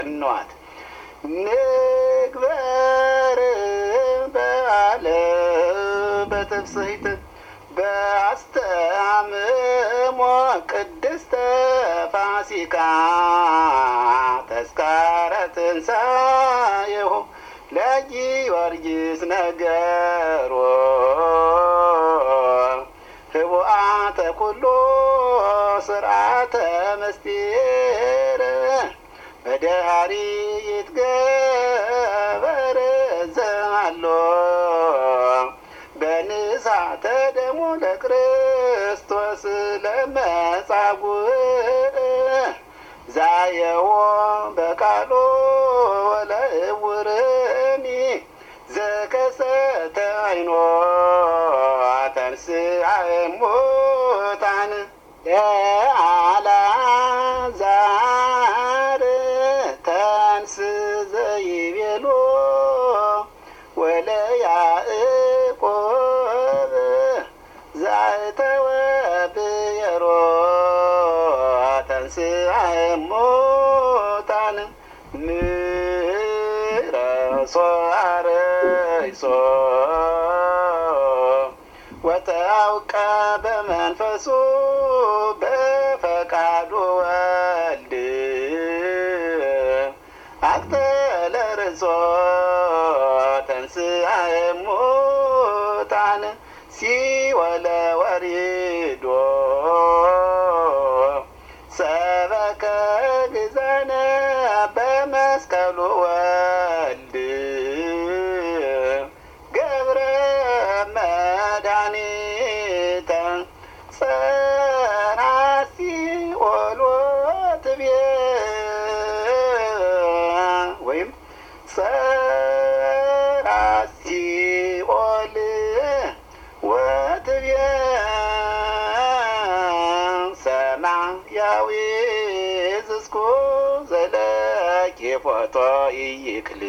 ነዋት ንግበር በዓለ በትፍስሕት በአስተአምሞ ቅድስተ ፋሲካ ተስካረ ትንሣኤሁ ለጊዮርጊስ ነገሮ ህቡአተ ኩሉ ስርዓተ ምስጢር በደሃሪ ይትገበር ዘማሎ በንሳተ ደሙ ለክርስቶስ ለመጻጉዕ ዛየዎ በቃሎ ወለእውርኒ ዘከሰተ ዓይኖ ተንሥአ እሙታን አልዓዛር ተንሥ ዘይቤሎ ወለያዕቆብ ዘአተወ ብየሮ ተንሥአ እሙታን ምረሶ አርይሶ ወተአውቀ በመንፈሱ በፈቃዱ ወልድ አቅተለ ርእሶ ተንሥአ እሙታን ሲኦለ ወሪዶ ሰበከ ግዘነ በመስቀሉ ወልድ ገብረ መድኃኒተ ጸራ ሲኦል ወትቤ ወይም ጸራ ሲኦል ወትቤ ሰማያዊ ዝስኩ ዘለቄ ፎቶ ይክል